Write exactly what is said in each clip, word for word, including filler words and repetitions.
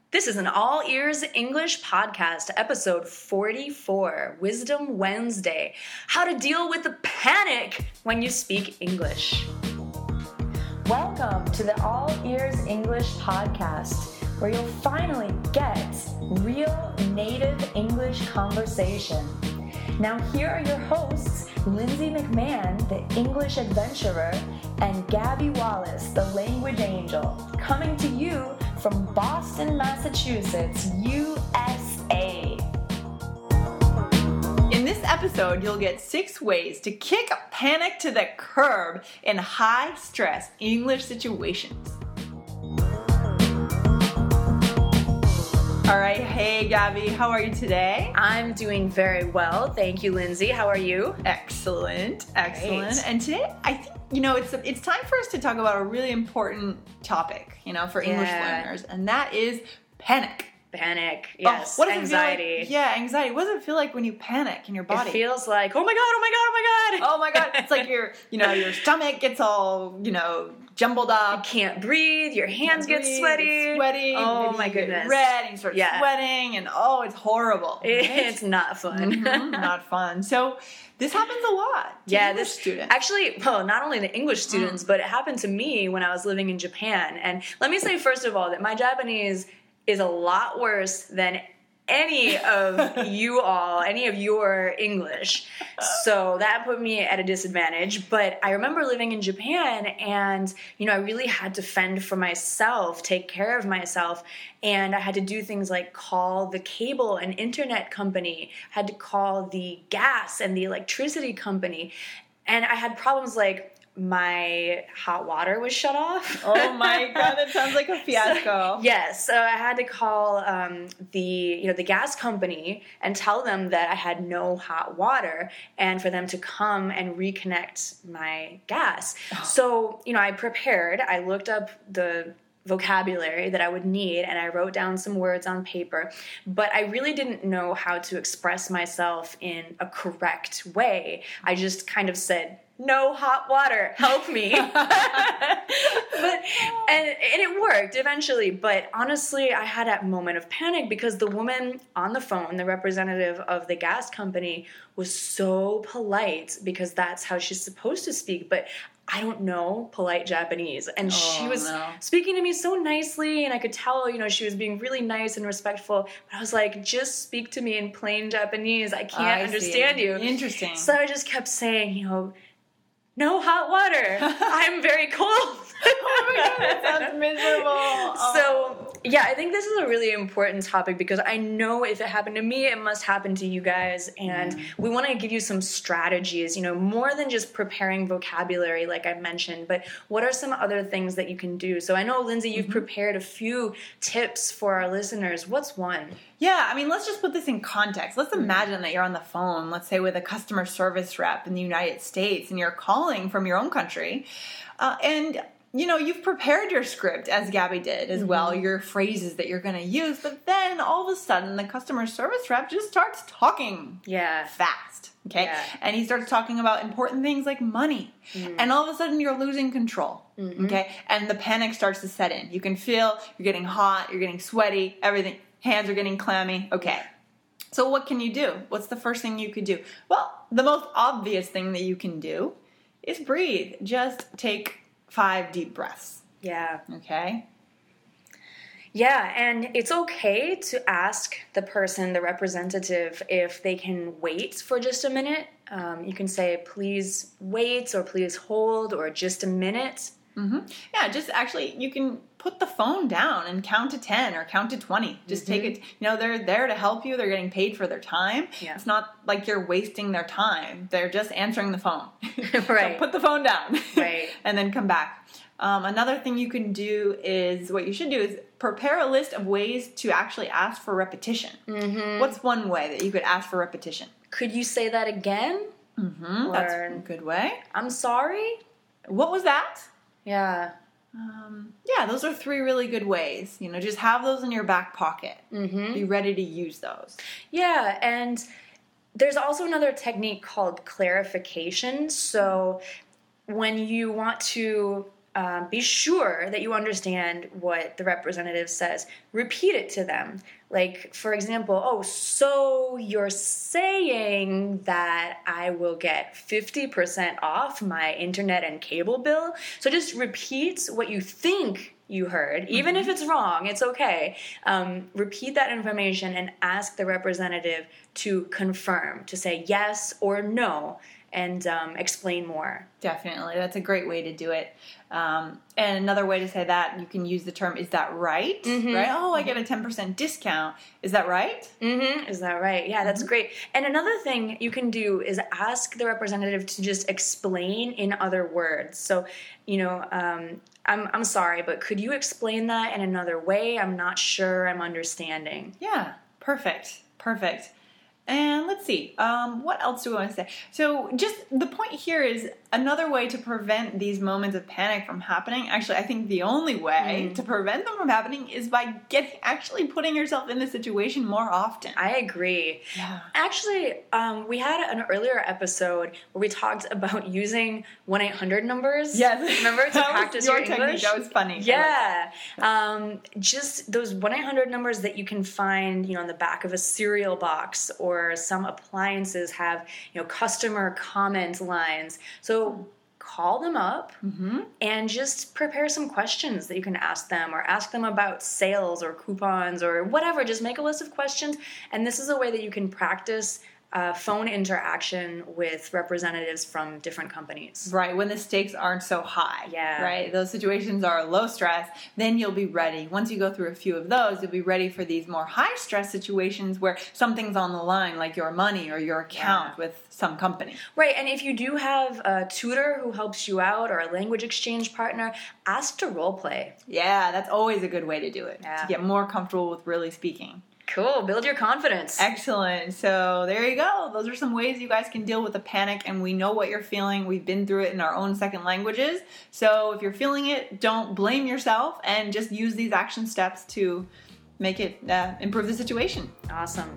This is an All Ears English podcast, episode forty-four, Wisdom Wednesday, how to deal with the panic when you speak English. Welcome to the All Ears English podcast, where you'll finally get real native English conversation. Now here are your hosts, Lindsay McMahon, the English adventurer, and Gabby Wallace, the language angel, coming to you from Boston, Massachusetts, U S A. In this episode, you'll get six ways to kick panic to the curb in high-stress English situations. All right, hey Gabby, how are you today? I'm doing very well. Thank you, Lindsay. How are you? Excellent, excellent. Great. And today, I think, you know, it's it's time for us to talk about a really important topic, you know, for English Yeah. learners, and that is panic. Panic, yes, Oh, what does anxiety. It feel like? Yeah, anxiety. What does it feel like when you panic in your body? It feels like, oh my god, oh my god, oh my god. Oh my god, it's like your, you know, your stomach gets all, you know, jumbled up. You can't breathe, your hands get Breathe, sweaty. it's sweaty. Oh maybe my you get goodness. red and you start Yeah. sweating and oh, it's horrible. Right? It's not fun. Mhm, not fun. So this happens a lot. to Yeah, English this students. actually, well, not only the English students, Mm. but it happened to me when I was living in Japan. And let me say, first of all, that my Japanese is a lot worse than any of you all, any of your English. So that put me at a disadvantage. But I remember living in Japan and, you know, I really had to fend for myself, take care of myself. And I had to do things like call the cable and internet company, had to call the gas and the electricity company. And I had problems like my hot water was shut off. Oh my god, that sounds like a fiasco. Yes, so I had to call um, the you know the gas company and tell them that I had no hot water, and for them to come and reconnect my gas. So you know I prepared. I looked up the vocabulary that I would need, and I wrote down some words on paper, but I really didn't know how to express myself in a correct way. I just kind of said, no hot water, help me. but and, and it worked eventually, but honestly I had that moment of panic because the woman on the phone, the representative of the gas company, was so polite because that's how she's supposed to speak, but I don't know polite Japanese, and Oh, she was no. speaking to me so nicely, and I could tell, you know, she was being really nice and respectful, but I was like, just speak to me in plain Japanese, I can't I understand see. you. Interesting. So I just kept saying, you know, no hot water. I'm very cold. Oh my god, that sounds miserable. Oh. So, yeah, I think this is a really important topic because I know if it happened to me, it must happen to you guys. And Mm. we want to give you some strategies, you know, more than just preparing vocabulary, like I mentioned, but what are some other things that you can do? So I know, Lindsay, you've Mm-hmm. prepared a few tips for our listeners. What's one? Yeah, I mean, let's just put this in context. Let's Mm-hmm. imagine that you're on the phone, let's say with a customer service rep in the United States, and you're calling from your own country, uh, and you know, you've prepared your script, as Gabby did as well, Mm-hmm. your phrases that you're going to use, but then all of a sudden the customer service rep just starts talking Yeah. fast, okay? Yeah. And he starts talking about important things like money, Mm-hmm. and all of a sudden you're losing control, okay? And the panic starts to set in. You can feel you're getting hot, you're getting sweaty, everything, hands are getting clammy, okay. So what can you do? What's the first thing you could do? Well, the most obvious thing that you can do is breathe. Just take five deep breaths, Yeah. okay? Yeah, and it's okay to ask the person, the representative, if they can wait for just a minute. Um, you can say, please wait, or please hold, or just a minute. Mm-hmm. Yeah, just actually, you can put the phone down and count to ten or count to twenty. Just take it, you know, they're there to help you. They're getting paid for their time. Yeah. It's not like you're wasting their time. They're just answering the phone. Right. So put the phone down. Right. And then come back. Um, another thing you can do is, what you should do is prepare a list of ways to actually ask for repetition. Mm-hmm. What's one way that you could ask for repetition? Could you say that again? Mm-hmm. That's Or- a good way. I'm sorry? What was that? Yeah. Um, yeah, those are three really good ways. You know, just have those in your back pocket. Mm-hmm. Be ready to use those. Yeah, and there's also another technique called clarification. So when you want to um, be sure that you understand what the representative says. Repeat it to them. Like, for example, oh, so you're saying that I will get fifty percent off my internet and cable bill? So just repeat what you think you heard. Even mm-hmm. if it's wrong, it's okay. Um, repeat that information and ask the representative to confirm, to say yes or no, and um, explain more. Definitely. That's a great way to do it. Um, and another way to say that, you can use the term, is that right? Mm-hmm. Right? Oh, I get a ten percent discount. Is that right? Mm-hmm. Is that right? Yeah, that's mm-hmm. great. And another thing you can do is ask the representative to just explain in other words. So, you know, um, I'm, I'm sorry, but could you explain that in another way? I'm not sure I'm understanding. Yeah, perfect. Perfect. And let's see, um, what else do we want to say? So just the point here is another way to prevent these moments of panic from happening. Actually, I think the only way mm. to prevent them from happening is by getting actually putting yourself in the situation more often. I agree. Yeah. Actually, um, we had an earlier episode where we talked about using one eight hundred numbers. Yes. Remember to practice your, your English? That was funny. Yeah. Um, just those one eight hundred numbers that you can find, you know, on the back of a cereal box, or some appliances have, you know, customer comment lines. So call them up mm-hmm. and just prepare some questions that you can ask them, or ask them about sales or coupons or whatever. Just make a list of questions. And this is a way that you can practice Uh, phone interaction with representatives from different companies. Right, when the stakes aren't so high. Yeah. Right, those situations are low stress, then you'll be ready. Once you go through a few of those, you'll be ready for these more high stress situations where something's on the line, like your money or your account yeah. with some company. Right, and if you do have a tutor who helps you out, or a language exchange partner, ask to role play. Yeah, that's always a good way to do it, yeah. to get more comfortable with really speaking. Cool. Build your confidence. Excellent. So there you go. Those are some ways you guys can deal with the panic, and we know what you're feeling. We've been through it in our own second languages. So if you're feeling it, don't blame yourself, and just use these action steps to make it uh, improve the situation. Awesome.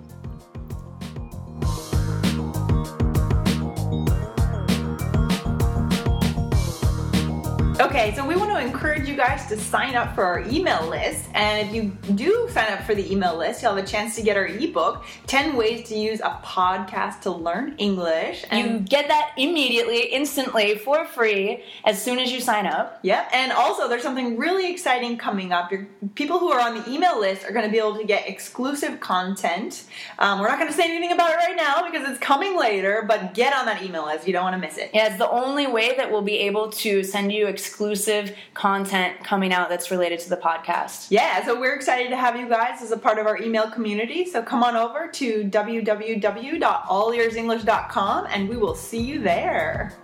Okay, so we want to encourage you guys to sign up for our email list. And if you do sign up for the email list, you'll have a chance to get our ebook, ten ways to use a podcast to learn English. And you get that immediately, instantly, for free, as soon as you sign up. Yep, and also there's something really exciting coming up. Your people who are on the email list are going to be able to get exclusive content. Um, we're not going to say anything about it right now because it's coming later, but get on that email list. You don't want to miss it. Yeah, it's the only way that we'll be able to send you exclusive exclusive content coming out that's related to the podcast. Yeah, so we're excited to have you guys as a part of our email community. So come on over to w w w dot all ears english dot com and we will see you there.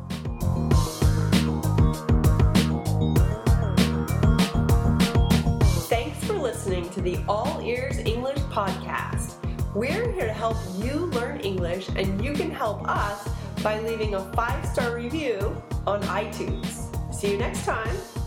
Thanks for listening to the All Ears English podcast. We're here to help you learn English, and you can help us by leaving a five-star review on iTunes. See you next time.